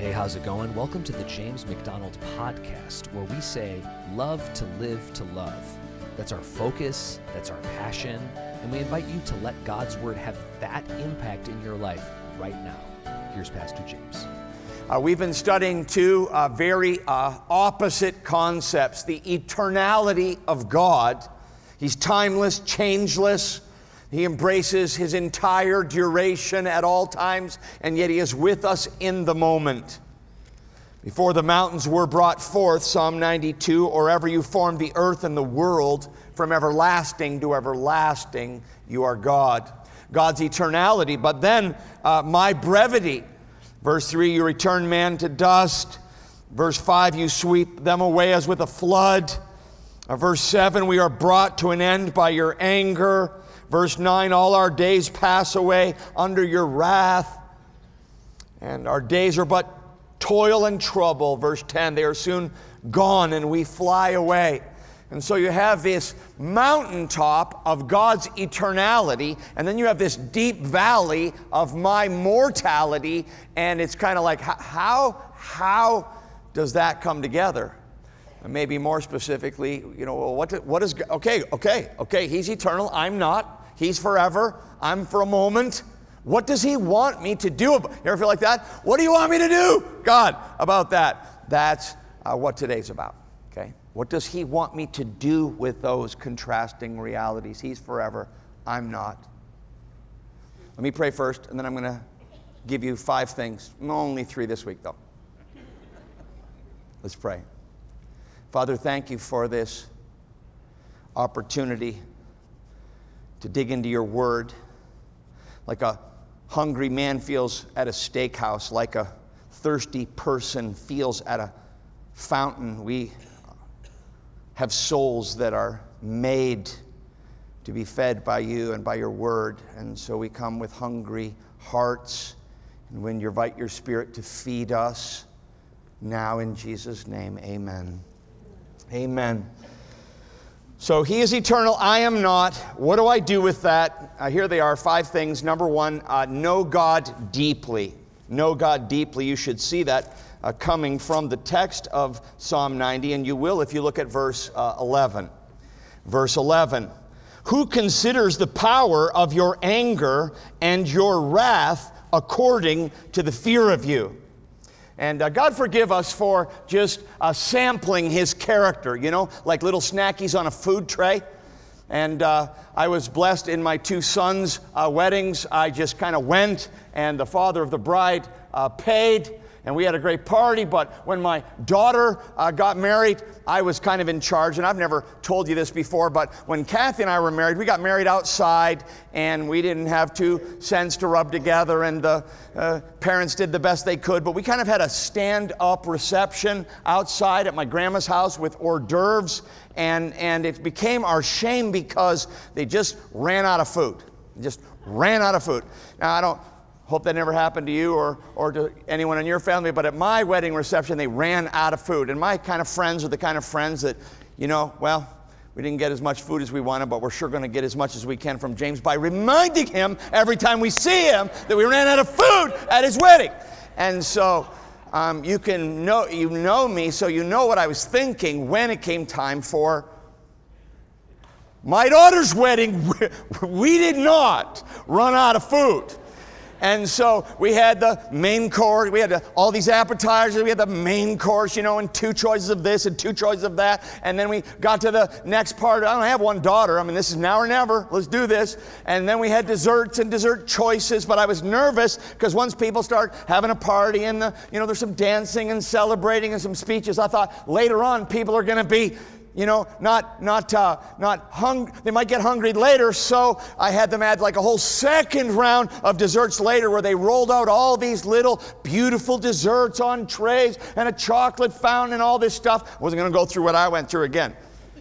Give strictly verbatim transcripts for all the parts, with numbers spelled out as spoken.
Hey, how's it going? Welcome to the James McDonald Podcast, where we say, love to live to love. That's our focus, that's our passion, and we invite you to let God's Word have that impact in your life right now. Here's Pastor James. Uh, we've been studying two uh, very uh, opposite concepts, the eternality of God. He's timeless, changeless. He embraces his entire duration at all times, and yet he is with us in the moment. Before the mountains were brought forth, Psalm ninety-two, or ever you formed the earth and the world, from everlasting to everlasting, you are God. God's eternality, but then uh, my brevity. Verse three, you return man to dust. Verse five, you sweep them away as with a flood. Uh, verse seven, we are brought to an end by your anger. Verse nine, all our days pass away under your wrath, and our days are but toil and trouble. Verse ten, they are soon gone and we fly away. And so you have this mountaintop of God's eternality, and then you have this deep valley of my mortality, and it's kind of like, how, how does that come together? And maybe more specifically, you know, well, what, what is, okay, okay, okay, he's eternal, I'm not. He's forever, I'm for a moment. What does he want me to do? You ever feel like that? What do you want me to do, God, about that? That's uh, what today's about, okay? What does he want me to do with those contrasting realities? He's forever, I'm not. Let me pray first, and then I'm going to give you five things. Only three this week, though. Let's pray. Father, thank you for this opportunity to dig into your word. Like a hungry man feels at a steakhouse, like a thirsty person feels at a fountain. We have souls that are made to be fed by you and by your word. And so we come with hungry hearts. And when you invite your Spirit to feed us, now in Jesus' name, amen. Amen. So he is eternal, I am not. What do I do with that? Uh, here they are, five things. Number one, uh, know God deeply. Know God deeply. You should see that uh, coming from the text of Psalm ninety, and you will if you look at verse uh, eleven. Verse eleven, who considers the power of your anger and your wrath according to the fear of you? And uh, God forgive us for just uh, sampling his character, you know, like little snackies on a food tray. And uh, I was blessed in my two sons' uh, weddings. I just kind of went, and the father of the bride uh, paid, and we had a great party. But when my daughter uh, got married, I was kind of in charge. And I've never told you this before, but when Kathy and I were married, we got married outside, and we didn't have two cents to rub together, and the uh, parents did the best they could. But we kind of had a stand-up reception outside at my grandma's house with hors d'oeuvres, and, and it became our shame because they just ran out of food. Just ran out of food. Now, I don't hope that never happened to you or, or to anyone in your family, but at my wedding reception, they ran out of food. And my kind of friends are the kind of friends that, you know, well, we didn't get as much food as we wanted, but we're sure going to get as much as we can from James by reminding him every time we see him that we ran out of food at his wedding. And so um, you can know, you know me, so you know what I was thinking when it came time for my daughter's wedding. We did not run out of food. And so we had the main course, we had the, all these appetizers, we had the main course, you know, and two choices of this and two choices of that. And then we got to the next part. I don't have one daughter. I mean, this is now or never. Let's do this. And then we had desserts and dessert choices. But I was nervous because once people start having a party and, the, you know, there's some dancing and celebrating and some speeches, I thought later on people are going to be, you know, not not uh, not hung. They might get hungry later, so I had them add like a whole second round of desserts later, where they rolled out all these little beautiful desserts on trays and a chocolate fountain and all this stuff. I wasn't going to go through what I went through again.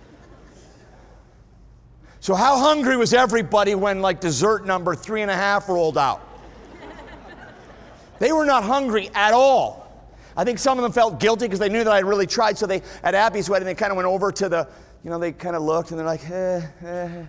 So how hungry was everybody when like dessert number three and a half rolled out? They were not hungry at all. I think some of them felt guilty because they knew that I really tried. So they, at Abby's wedding, they kind of went over to the, you know, they kind of looked and they're like, eh, eh.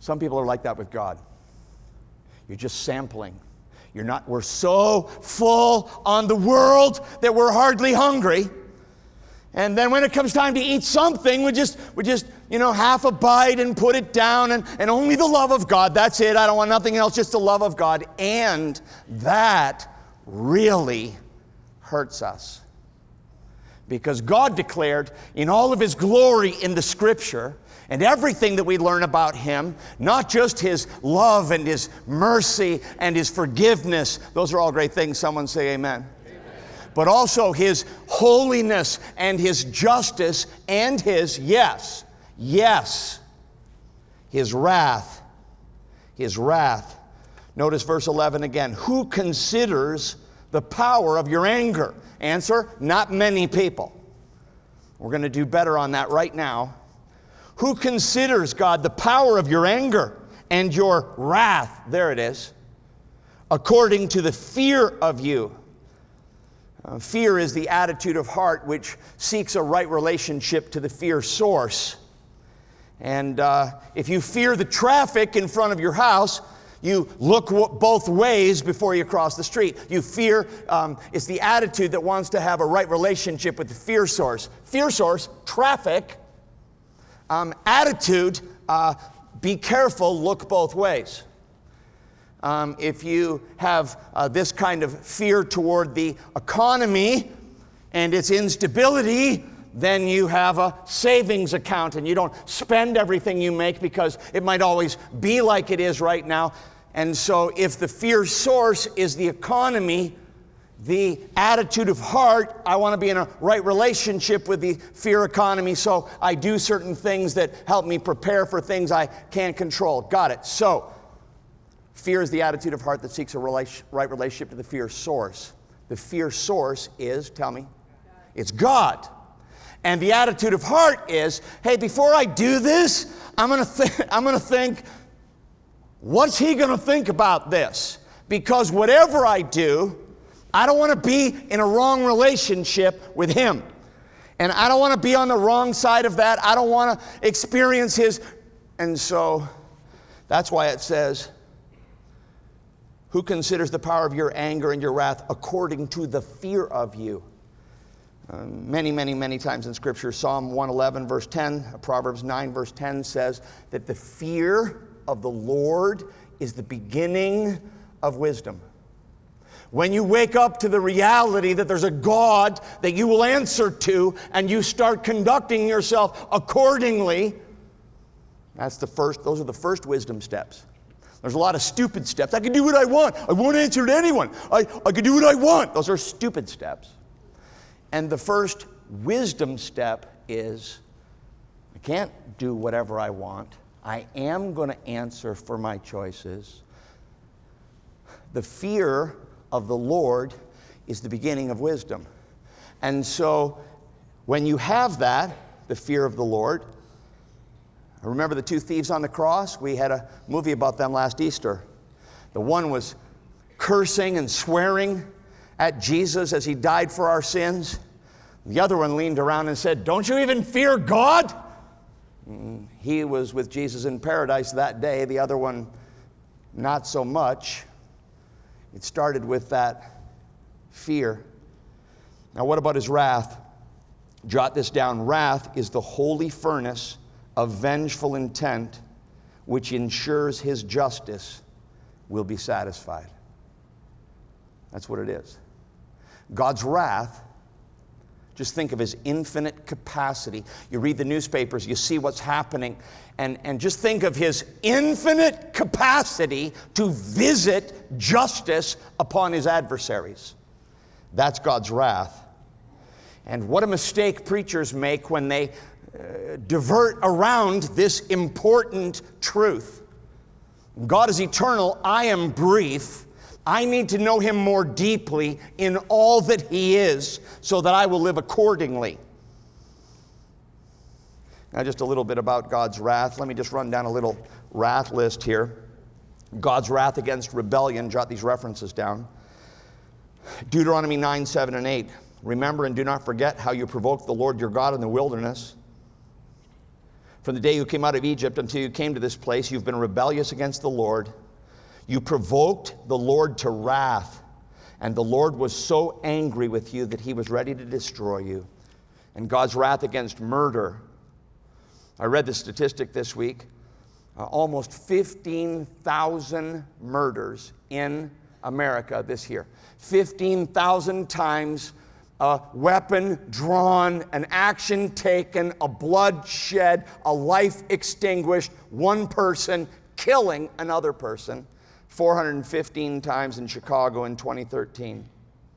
Some people are like that with God. You're just sampling. You're not, we're so full on the world that we're hardly hungry. And then when it comes time to eat something, we just, we just, you know, half a bite and put it down, and, and only the love of God. That's it. I don't want nothing else, just the love of God. And that really hurts us. Because God declared in all of His glory in the Scripture, and everything that we learn about Him, not just His love and His mercy and His forgiveness, those are all great things. Someone say amen. But also His holiness and His justice and His, yes, yes, His wrath. His wrath. Notice verse eleven again. Who considers the power of your anger? Answer, not many people. We're going to do better on that right now. Who considers, God, the power of your anger and your wrath? There it is. According to the fear of you. Uh, fear is the attitude of heart which seeks a right relationship to the fear source. And uh, if you fear the traffic in front of your house, you look w- both ways before you cross the street. You fear, um, it's the attitude that wants to have a right relationship with the fear source. Fear source, traffic. Um, attitude, uh, be careful, look both ways. Um, if you have uh, this kind of fear toward the economy and its instability, then you have a savings account and you don't spend everything you make because it might always be like it is right now. And so if the fear source is the economy, the attitude of heart, I want to be in a right relationship with the fear economy, so I do certain things that help me prepare for things I can't control. Got it. So, fear is the attitude of heart that seeks a relation, right relationship to the fear source. The fear source is, tell me, it's God. And the attitude of heart is, hey, before I do this, I'm going to th- I'm going to think, what's He going to think about this? Because whatever I do, I don't want to be in a wrong relationship with Him. And I don't want to be on the wrong side of that. I don't want to experience His. And so that's why it says, who considers the power of your anger and your wrath according to the fear of you? Uh, many, many, many times in Scripture, Psalm one eleven verse ten, Proverbs nine verse ten says that the fear of the Lord is the beginning of wisdom. When you wake up to the reality that there's a God that you will answer to and you start conducting yourself accordingly, that's the first, those are the first wisdom steps. There's a lot of stupid steps. I can do what I want. I won't answer to anyone. I, I can do what I want. Those are stupid steps. And the first wisdom step is, I can't do whatever I want. I am going to answer for my choices. The fear of the Lord is the beginning of wisdom. And so when you have that, the fear of the Lord, remember the two thieves on the cross? We had a movie about them last Easter. The one was cursing and swearing at Jesus as He died for our sins. The other one leaned around and said, "Don't you even fear God?" He was with Jesus in paradise that day. The other one, not so much. It started with that fear. Now, what about His wrath? Jot this down. Wrath is the holy furnace of vengeful intent, which ensures His justice will be satisfied. That's what it is. God's wrath, just think of His infinite capacity. You read the newspapers, you see what's happening, and, and just think of His infinite capacity to visit justice upon His adversaries. That's God's wrath. And what a mistake preachers make when they uh, divert around this important truth. God is eternal, I am brief. I need to know Him more deeply in all that He is so that I will live accordingly. Now, just a little bit about God's wrath. Let me just run down a little wrath list here. God's wrath against rebellion. Jot these references down. Deuteronomy nine, seven, and eight. Remember and do not forget how you provoked the Lord your God in the wilderness. From the day you came out of Egypt until you came to this place, you've been rebellious against the Lord. You provoked the Lord to wrath, and the Lord was so angry with you that he was ready to destroy you. And God's wrath against murder. I read the statistic this week. Uh, almost fifteen thousand murders in America this year. fifteen thousand times a weapon drawn, an action taken, a blood shed, a life extinguished, one person killing another person. four hundred fifteen times in Chicago in twenty thirteen.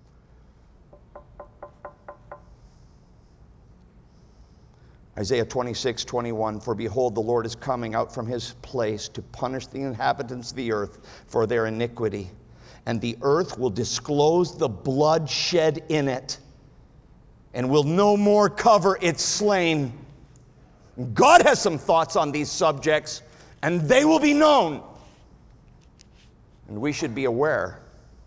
Isaiah twenty-six, twenty-one, for behold, the Lord is coming out from his place to punish the inhabitants of the earth for their iniquity. And the earth will disclose the blood shed in it, and will no more cover its slain. God has some thoughts on these subjects, and they will be known. And we should be aware.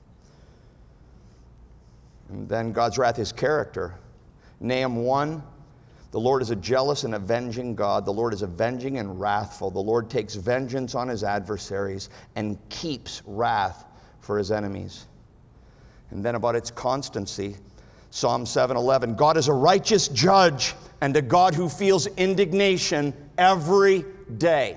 And then God's wrath, his character. Nahum one, the Lord is a jealous and avenging God. The Lord is avenging and wrathful. The Lord takes vengeance on his adversaries and keeps wrath for his enemies. And then about its constancy, Psalm seven eleven, God is a righteous judge and a God who feels indignation every day.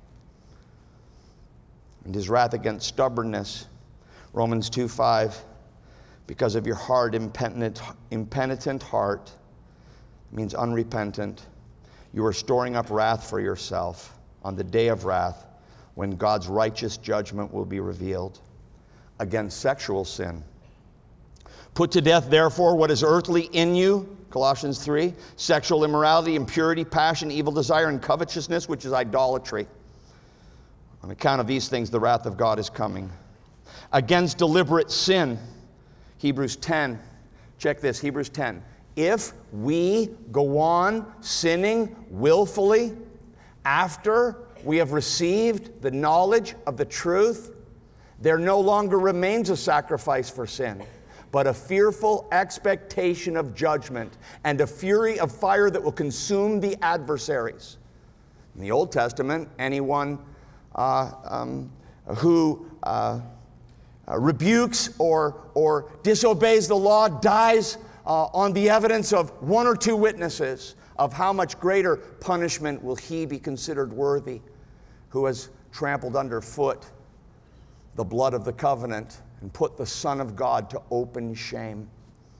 And his wrath against stubbornness, Romans two five, because of your hard, impenitent, impenitent heart, means unrepentant, you are storing up wrath for yourself on the day of wrath when God's righteous judgment will be revealed. Against sexual sin, put to death, therefore, what is earthly in you, Colossians three, sexual immorality, impurity, passion, evil desire, and covetousness, which is idolatry. On account of these things, the wrath of God is coming. Against deliberate sin, Hebrews ten, check this, Hebrews ten. If we go on sinning willfully after we have received the knowledge of the truth, there no longer remains a sacrifice for sin, but a fearful expectation of judgment and a fury of fire that will consume the adversaries. In the Old Testament, anyone uh, um, who uh, uh, rebukes or, or disobeys the law dies uh, on the evidence of one or two witnesses. Of how much greater punishment will he be considered worthy who has trampled underfoot the blood of the covenant and put the Son of God to open shame.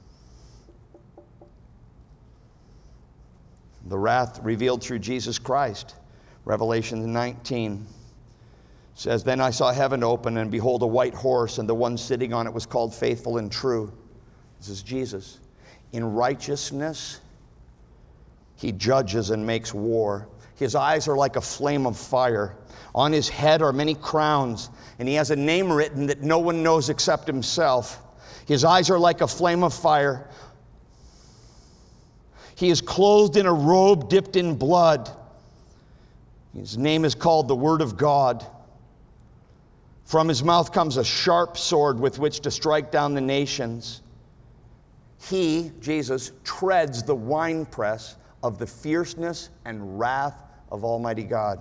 The wrath revealed through Jesus Christ. Revelation nineteen says, then I saw heaven open, and behold, a white horse, and the one sitting on it was called Faithful and True. This is Jesus. In righteousness he judges and makes war. His eyes are like a flame of fire. On his head are many crowns, and he has a name written that no one knows except himself. His eyes are like a flame of fire. He is clothed in a robe dipped in blood. His name is called the Word of God. From his mouth comes a sharp sword with which to strike down the nations. He, Jesus, treads the winepress of the fierceness and wrath of Almighty God.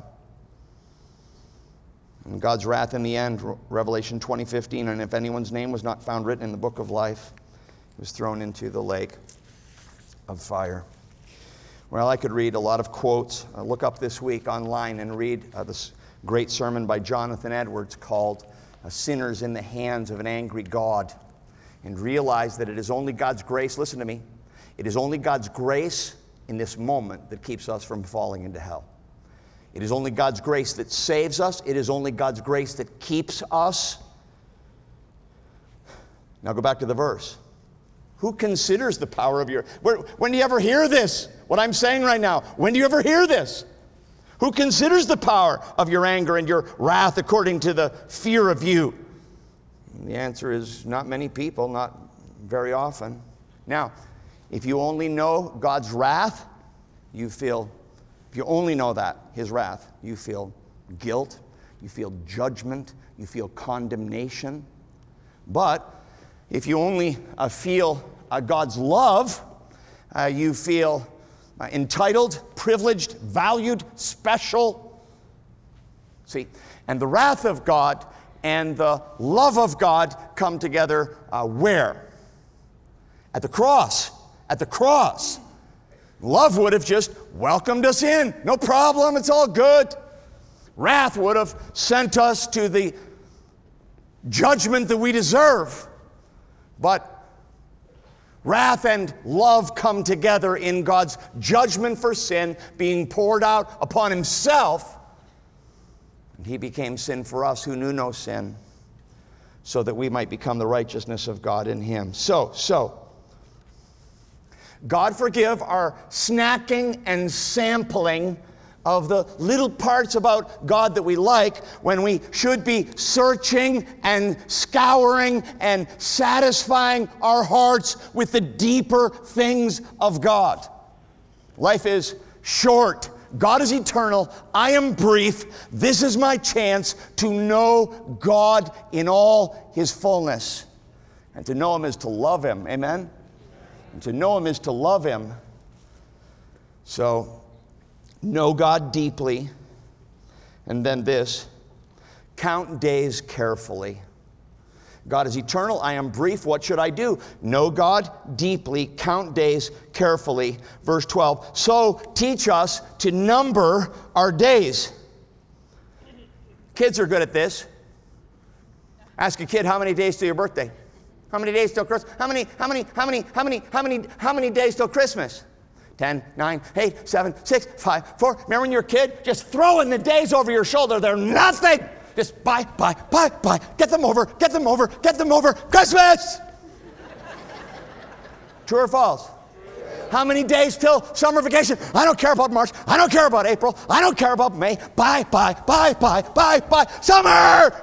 And God's wrath in the end, Revelation twenty fifteen, and if anyone's name was not found written in the book of life, he was thrown into the lake of fire. Well, I could read a lot of quotes. Uh, look up this week online and read uh, this great sermon by Jonathan Edwards called uh, Sinners in the Hands of an Angry God, and realize that it is only God's grace, listen to me, it is only God's grace in this moment that keeps us from falling into hell. It is only God's grace that saves us. It is only God's grace that keeps us. Now go back to the verse. Who considers the power of your... Where, when do you ever hear this? What I'm saying right now. When do you ever hear this? Who considers the power of your anger and your wrath according to the fear of you? And the answer is not many people, not very often. Now, if you only know God's wrath, you feel, if you only know that, his wrath, you feel guilt, you feel judgment, you feel condemnation. But if you only uh, feel uh, God's love, uh, you feel uh, entitled, privileged, valued, special. See, and the wrath of God and the love of God come together uh, where? At the cross. At the cross. Love would have just welcomed us in. No problem, it's all good. Wrath would have sent us to the judgment that we deserve. But wrath and love come together in God's judgment for sin being poured out upon himself. And he became sin for us who knew no sin, so that we might become the righteousness of God in him. So, so, God forgive our snacking and sampling of the little parts about God that we like, when we should be searching and scouring and satisfying our hearts with the deeper things of God. Life is short. God is eternal. I am brief. This is my chance to know God in all his fullness. And to know him is to love him. Amen? And to know him is to love him. So, know God deeply. And then this, count days carefully. God is eternal, I am brief, what should I do? Know God deeply, count days carefully. Verse twelve, so teach us to number our days. Kids are good at this. Ask a kid, how many days till your birthday? How many days till Christmas? How many, how many, how many, how many, how many, how many days till Christmas? ten, nine, eight, seven, six, five, four. Remember when you were a kid? Just throwing the days over your shoulder. They're nothing. Just buy, buy, buy, buy. Get them over, get them over, get them over. Christmas! True or false? How many days till summer vacation? I don't care about March. I don't care about April. I don't care about May. Bye, bye, bye, bye, bye, bye. Summer!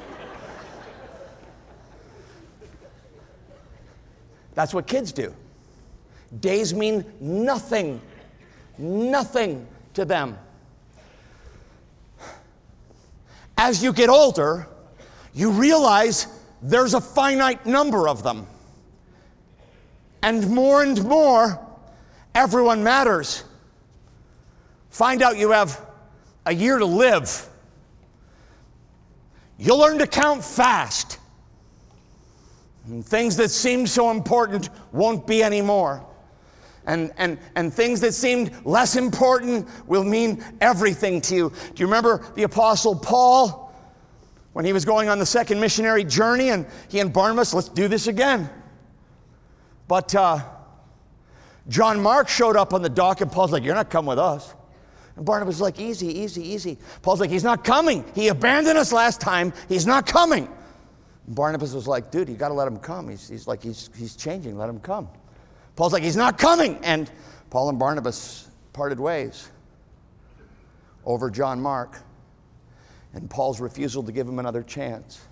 That's what kids do. Days mean nothing. Nothing to them. As you get older, you realize there's a finite number of them. And more and more, everyone matters. Find out you have a year to live. You'll learn to count fast. And things that seemed so important won't be anymore. And, and, and things that seemed less important will mean everything to you. Do you remember the Apostle Paul when he was going on the second missionary journey, and he and Barnabas, let's do this again. But uh, John Mark showed up on the dock, and Paul's like, you're not coming with us. And Barnabas was like, easy, easy, easy. Paul's like, he's not coming. He abandoned us last time. He's not coming. And Barnabas was like, dude, you got to let him come. He's, he's like, he's, he's changing. Let him come. Paul's like, he's not coming. And Paul and Barnabas parted ways over John Mark and Paul's refusal to give him another chance.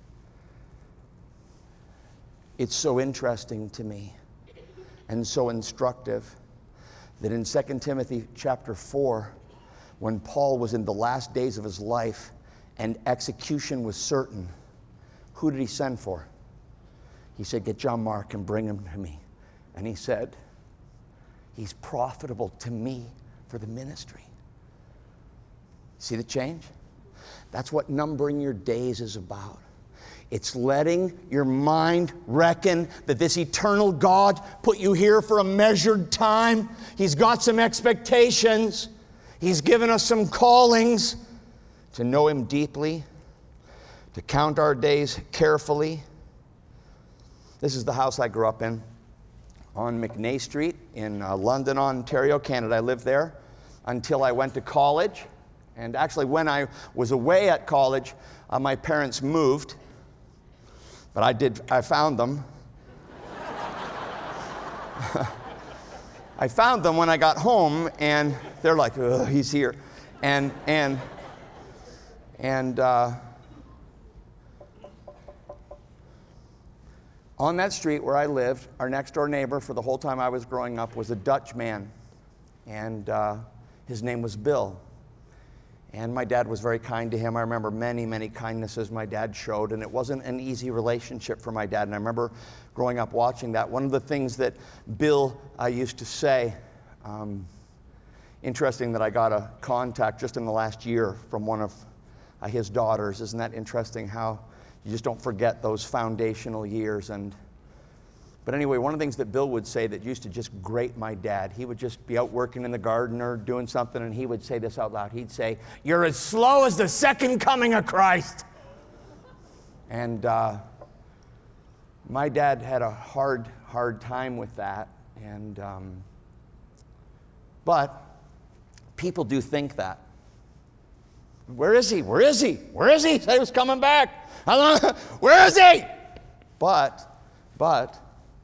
It's so interesting to me and so instructive that in Second Timothy chapter four, when Paul was in the last days of his life and execution was certain, who did he send for? He said, get John Mark and bring him to me. And he said, he's profitable to me for the ministry. See the change? That's what numbering your days is about. It's letting your mind reckon that this eternal God put you here for a measured time. He's got some expectations. He's given us some callings to know him deeply, to count our days carefully. This is the house I grew up in on McNay Street in uh, London, Ontario, Canada. I lived there until I went to college. And actually, when I was away at college, uh, my parents moved. But I did, I found them. I found them when I got home, and they're like, ugh, he's here. And, and, and uh, on that street where I lived, our next door neighbor for the whole time I was growing up was a Dutch man. And uh, his name was Bill. And my dad was very kind to him. I remember many, many kindnesses my dad showed, and it wasn't an easy relationship for my dad. And I remember growing up watching that. One of the things that Bill uh, used to say, um, Interesting that I got a contact just in the last year from one of uh, his daughters. Isn't that interesting how you just don't forget those foundational years? And But anyway, one of the things that Bill would say that used to just grate my dad, he would just be out working in the garden or doing something, and he would say this out loud. He'd say, "You're as slow as the second coming of Christ." And uh, my dad had a hard, hard time with that. And um, but people do think that. Where is he? Where is he? Where is he? He said he was coming back. How long? Where is he? But, but,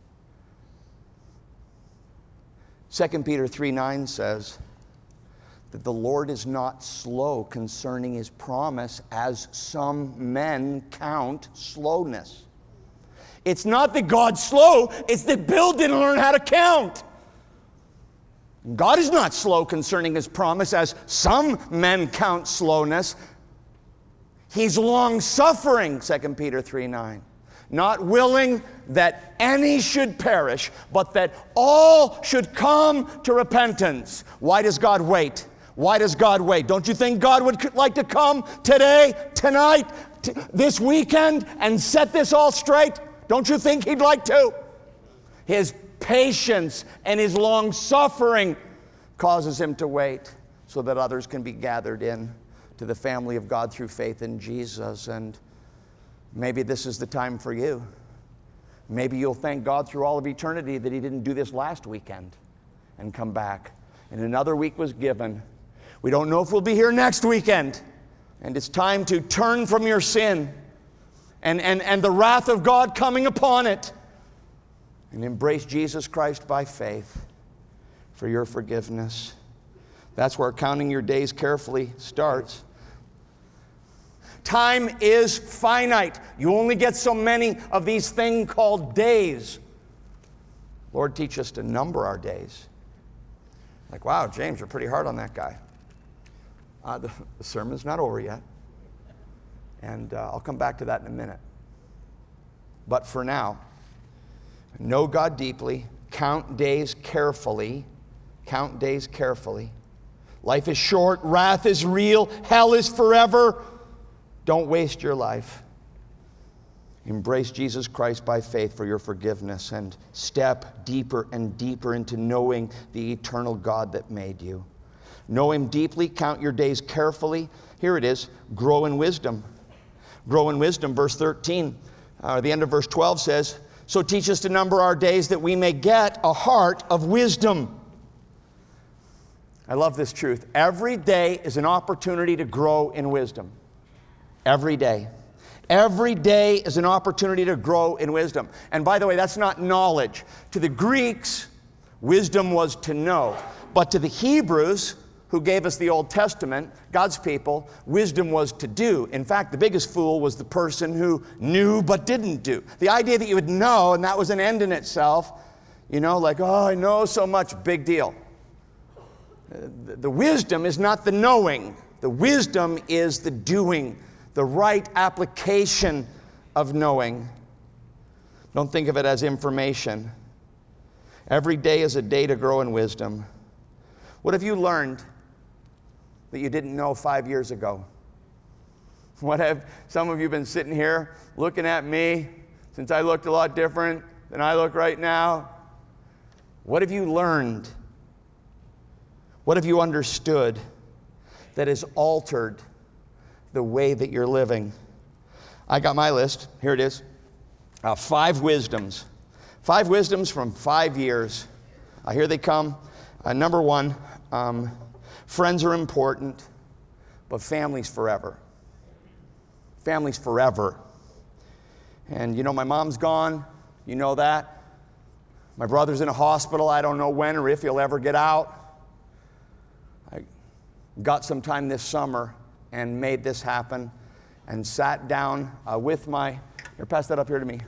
Second Peter three nine says that the Lord is not slow concerning his promise, as some men count slowness. It's not that God's slow, it's that Bill didn't learn how to count. God is not slow concerning his promise, as some men count slowness. He's long-suffering, Second Peter three nine. Not willing that any should perish, but that all should come to repentance. Why does God wait? Why does God wait? Don't you think God would like to come today, tonight, t- this weekend, and set this all straight? Don't you think he'd like to? His patience and his long-suffering causes him to wait so that others can be gathered in to the family of God through faith in Jesus. And maybe this is the time for you. Maybe you'll thank God through all of eternity that he didn't do this last weekend and come back. And another week was given. We don't know if we'll be here next weekend. And it's time to turn from your sin and, and, and the wrath of God coming upon it, and embrace Jesus Christ by faith for your forgiveness. That's where counting your days carefully starts. Time is finite. You only get so many of these things called days. Lord, teach us to number our days. Like, wow, James, you're pretty hard on that guy. Uh, the, the sermon's not over yet. And uh, I'll come back to that in a minute. But for now, know God deeply, count days carefully, count days carefully. Life is short, wrath is real, hell is forever. Don't waste your life. Embrace Jesus Christ by faith for your forgiveness, and step deeper and deeper into knowing the eternal God that made you. Know him deeply, count your days carefully. Here it is, grow in wisdom. Grow in wisdom, verse thirteen, uh, the end of verse twelve says, "So teach us to number our days that we may get a heart of wisdom." I love this truth. Every day is an opportunity to grow in wisdom. Every day. Every day is an opportunity to grow in wisdom. And by the way, that's not knowledge. To the Greeks, wisdom was to know. But to the Hebrews, who gave us the Old Testament, God's people, wisdom was to do. In fact, the biggest fool was the person who knew but didn't do. The idea that you would know, and that was an end in itself, you know, like, oh, I know so much, big deal. The, the wisdom is not the knowing. The wisdom is the doing, the right application of knowing. Don't think of it as information. Every day is a day to grow in wisdom. What have you learned that you didn't know five years ago? What have some of you been sitting here looking at me since I looked a lot different than I look right now? What have you learned? What have you understood that has altered the way that you're living? I got my list. Here it is. Uh, five wisdoms. Five wisdoms from five years. Uh, here they come. Uh, number one, um, friends are important, but family's forever. Family's forever. And you know, my mom's gone. You know that. My brother's in a hospital. I don't know when or if he'll ever get out. I got some time this summer and made this happen and sat down uh, with my, here, pass that up here to me.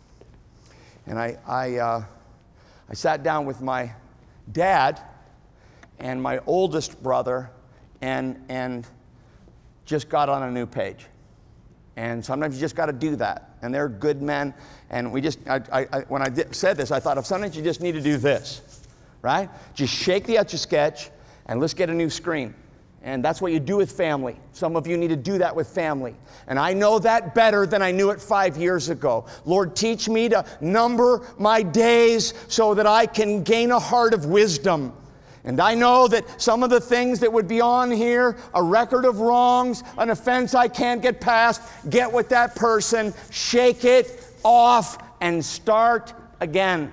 And I, I, uh, I sat down with my dad and my oldest brother and, and just got on a new page. And sometimes you just got to do that. And they're good men. And we just, I, I, when I did, said this, I thought, if sometimes you just need to do this, right? Just shake the Etch-a-Sketch And let's get a new screen. And that's what you do with family. Some of you need to do that with family. And I know that better than I knew it five years ago. Lord, teach me to number my days so that I can gain a heart of wisdom. And I know that some of the things that would be on here, a record of wrongs, an offense I can't get past, get with that person, shake it off, and start again.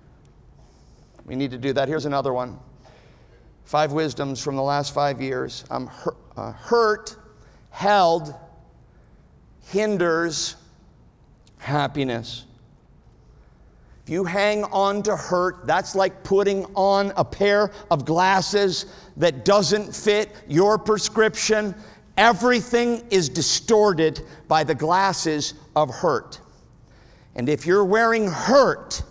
We need to do that. Here's another one. Five wisdoms from the last five years. I'm hurt, uh, hurt, held, hinders happiness. If you hang on to hurt, that's like putting on a pair of glasses that doesn't fit your prescription. Everything is distorted by the glasses of hurt. And if you're wearing hurt,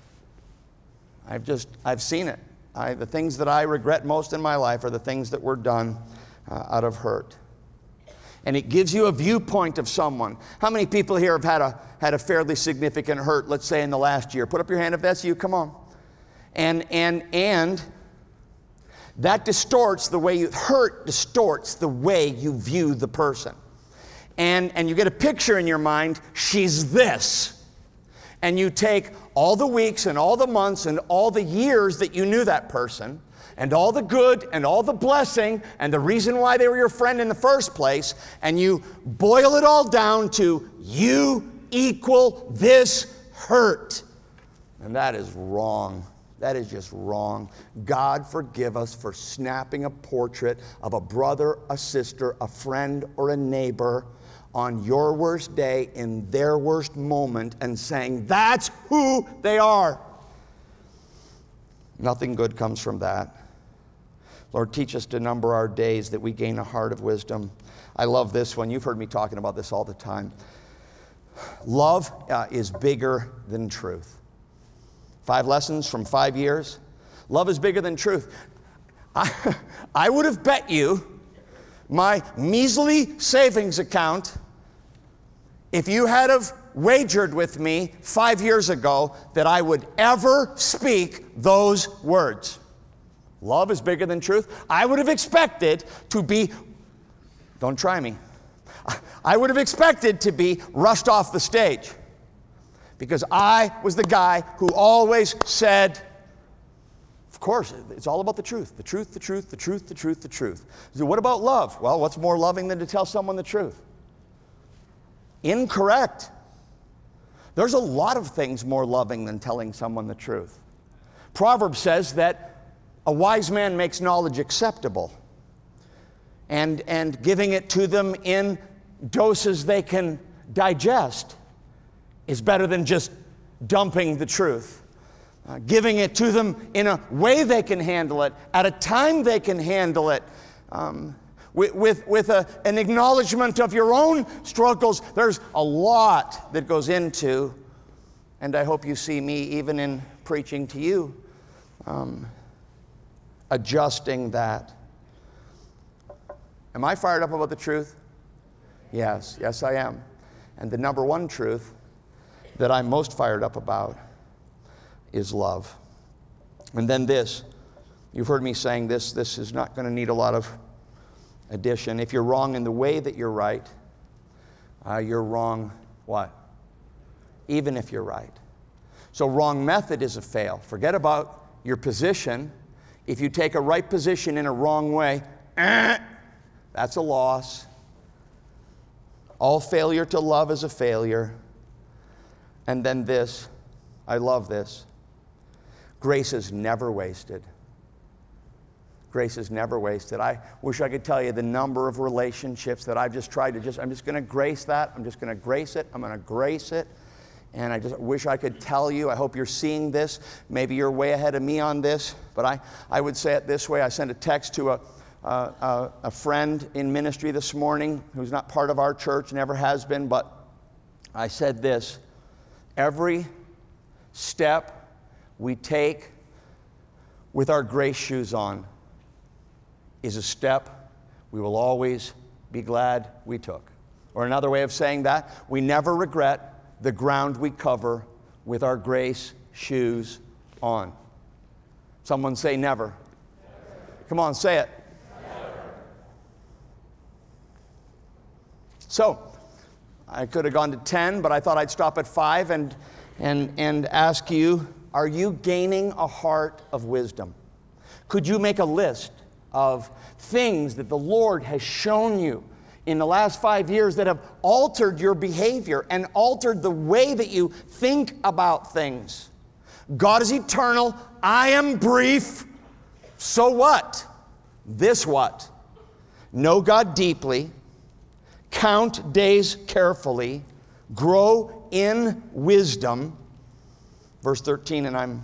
I've just, I've seen it. I, the things that I regret most in my life are the things that were done uh, out of hurt. And it gives you a viewpoint of someone. How many people here have had a, had a fairly significant hurt, let's say in the last year? Put up your hand if that's you, come on. And, and, and that distorts the way you, hurt distorts the way you view the person. And, and you get a picture in your mind, she's this. And you take all the weeks and all the months and all the years that you knew that person, and all the good and all the blessing and the reason why they were your friend in the first place, and you boil it all down to you equal this hurt. And that is wrong. That is just wrong. God forgive us for snapping a portrait of a brother, a sister, a friend, or a neighbor on your worst day in their worst moment and saying, that's who they are. Nothing good comes from that. Lord, teach us to number our days that we gain a heart of wisdom. I love this one. You've heard me talking about this all the time. Love uh, is bigger than truth. Five lessons from five years. Love is bigger than truth. I, I would have bet you my measly savings account, if you had have wagered with me five years ago that I would ever speak those words. Love is bigger than truth. I would have expected to be, don't try me, I would have expected to be rushed off the stage because I was the guy who always said, of course, it's all about the truth. The truth, the truth, the truth, the truth, the truth. So what about love? Well, what's more loving than to tell someone the truth? Incorrect. There's a lot of things more loving than telling someone the truth. Proverbs says that a wise man makes knowledge acceptable, and, and giving it to them in doses they can digest is better than just dumping the truth. Uh, giving it to them in a way they can handle it, at a time they can handle it, um, with, with, with a, an acknowledgement of your own struggles. There's a lot that goes into, and I hope you see me even in preaching to you, um, adjusting that. Am I fired up about the truth? Yes, yes I am. And the number one truth that I'm most fired up about is love. And then this, you've heard me saying this, this is not going to need a lot of addition. If you're wrong in the way that you're right, uh, you're wrong what? Even if you're right. So wrong method is a fail. Forget about your position. If you take a right position in a wrong way, eh, that's a loss. All failure to love is a failure. And then this, I love this. Grace is never wasted. Grace is never wasted. I wish I could tell you the number of relationships that I've just tried to just, I'm just going to grace that. I'm just going to grace it. I'm going to grace it. And I just wish I could tell you. I hope you're seeing this. Maybe you're way ahead of me on this. But I, I would say it this way. I sent a text to a, a, a friend in ministry this morning who's not part of our church, never has been. But I said this. Every step we take with our grace shoes on is a step we will always be glad we took. Or another way of saying that, we never regret the ground we cover with our grace shoes on. Someone say never. Come on, say it. So, I could have gone to ten, but I thought I'd stop at five and, and, and ask you, are you gaining a heart of wisdom? Could you make a list of things that the Lord has shown you in the last five years that have altered your behavior and altered the way that you think about things? God is eternal. I am brief. So what? This what? Know God deeply. Count days carefully. Grow in wisdom. Verse thirteen, and I'm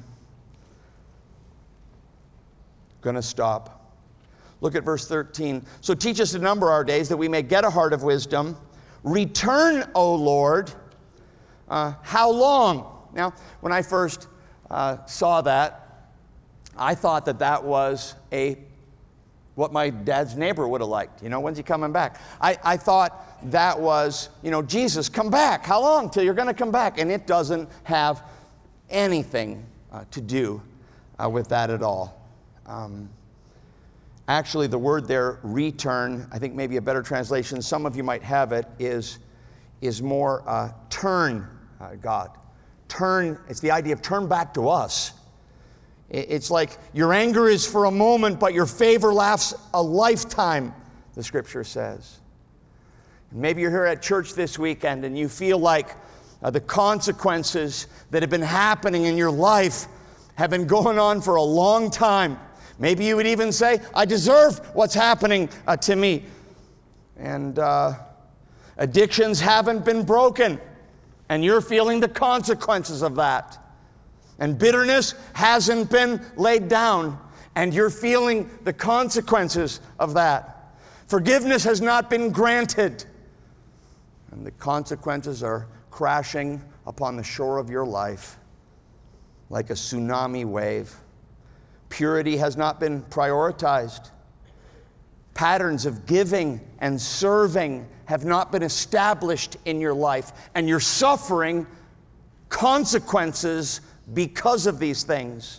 going to stop. Look at verse thirteen. So teach us to number our days that we may get a heart of wisdom. Return, O Lord. Uh, how long? Now, when I first uh, saw that, I thought that that was a what my dad's neighbor would have liked. You know, when's he coming back? I, I thought that was, you know, Jesus, come back. How long till you're going to come back? And it doesn't have anything uh, to do uh, with that at all. Um, actually, the word there, return, I think maybe a better translation, some of you might have it, is, is more uh, turn, uh, God. Turn, it's the idea of turn back to us. It's like your anger is for a moment, but your favor lasts a lifetime, the scripture says. Maybe you're here at church this weekend and you feel like uh, the consequences that have been happening in your life have been going on for a long time. Maybe you would even say, I deserve what's happening uh, to me. And uh, addictions haven't been broken, and you're feeling the consequences of that. And bitterness hasn't been laid down, and you're feeling the consequences of that. Forgiveness has not been granted, and the consequences are crashing upon the shore of your life like a tsunami wave. Purity has not been prioritized. Patterns of giving and serving have not been established in your life, and you're suffering consequences because of these things.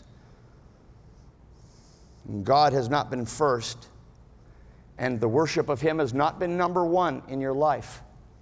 God has not been first, and the worship of Him has not been number one in your life.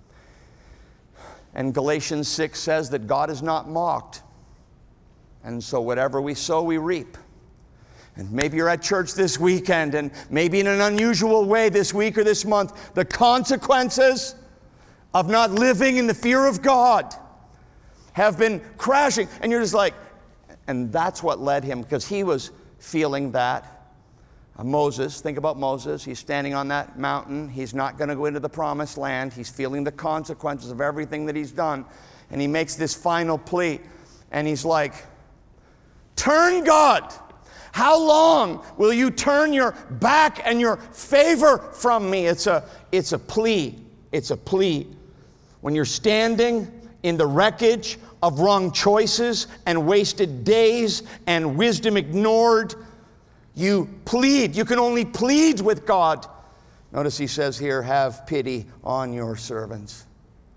And Galatians six says that God is not mocked. And so whatever we sow, we reap. And maybe you're at church this weekend, and maybe in an unusual way this week or this month, the consequences of not living in the fear of God have been crashing. And you're just like, and that's what led him, because he was feeling that. Uh, Moses, think about Moses. He's standing on that mountain. He's not going to go into the promised land. He's feeling the consequences of everything that he's done. And he makes this final plea. And he's like, turn, God. How long will you turn your back and your favor from me? It's a, it's a plea. It's a plea. When you're standing in the wreckage of wrong choices and wasted days and wisdom ignored, you plead. You can only plead with God. Notice he says here, have pity on your servants.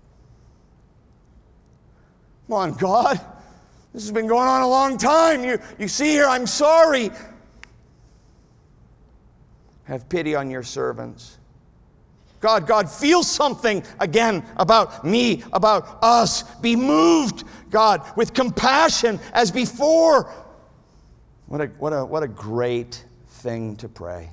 Come on, God. This has been going on a long time. You, you see here, I'm sorry. Have pity on your servants. God, God, feel something again about me, about us. Be moved, God, with compassion as before. What a, what a, what a great thing to pray.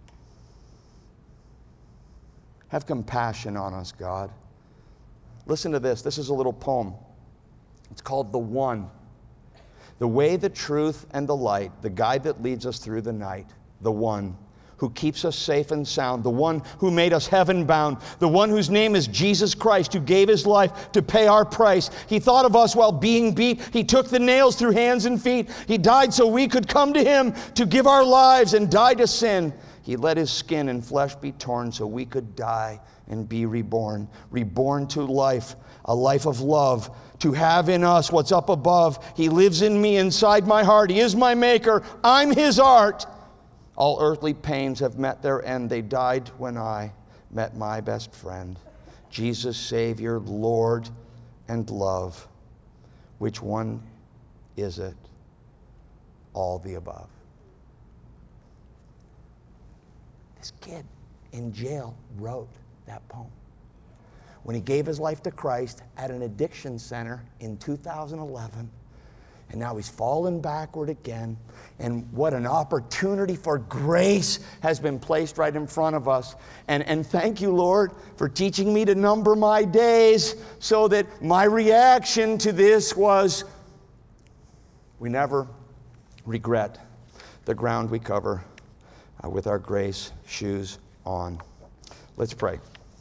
Have compassion on us, God. Listen to this. This is a little poem. It's called The One. The way, the truth, and the light, the guide that leads us through the night, the one who keeps us safe and sound, the one who made us heaven-bound, the one whose name is Jesus Christ, who gave his life to pay our price. He thought of us while being beat. He took the nails through hands and feet. He died so we could come to him to give our lives and die to sin. He let his skin and flesh be torn so we could die and be reborn, reborn to life, a life of love, to have in us what's up above. He lives in me, inside my heart. He is my maker. I'm his art. All earthly pains have met their end. They died when I met my best friend, Jesus, Savior, Lord, and love. Which one is it? All the above. This kid in jail wrote that poem when he gave his life to Christ at an addiction center in two thousand eleven. And now he's fallen backward again. And what an opportunity for grace has been placed right in front of us. And, and thank you, Lord, for teaching me to number my days so that my reaction to this was, we never regret the ground we cover uh, with our grace shoes on. Let's pray.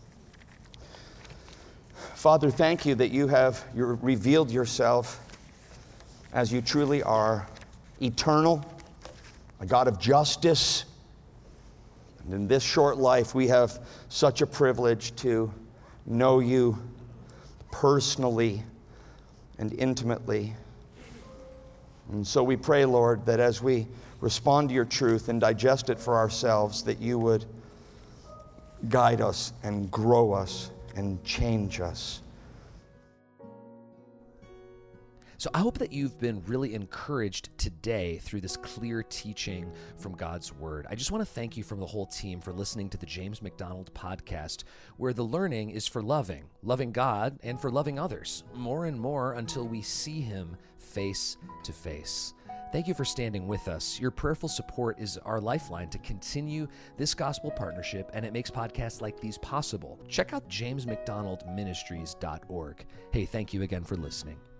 Father, thank you that you have you revealed yourself as you truly are, eternal, a God of justice. And in this short life, we have such a privilege to know you personally and intimately. And so we pray, Lord, that as we respond to your truth and digest it for ourselves, that you would guide us and grow us and change us. So I hope that you've been really encouraged today through this clear teaching from God's Word. I just want to thank you from the whole team for listening to the James MacDonald podcast, where the learning is for loving, loving God, and for loving others, more and more until we see Him face to face. Thank you for standing with us. Your prayerful support is our lifeline to continue this gospel partnership, and it makes podcasts like these possible. Check out james mcdonald ministries dot org. Hey, thank you again for listening.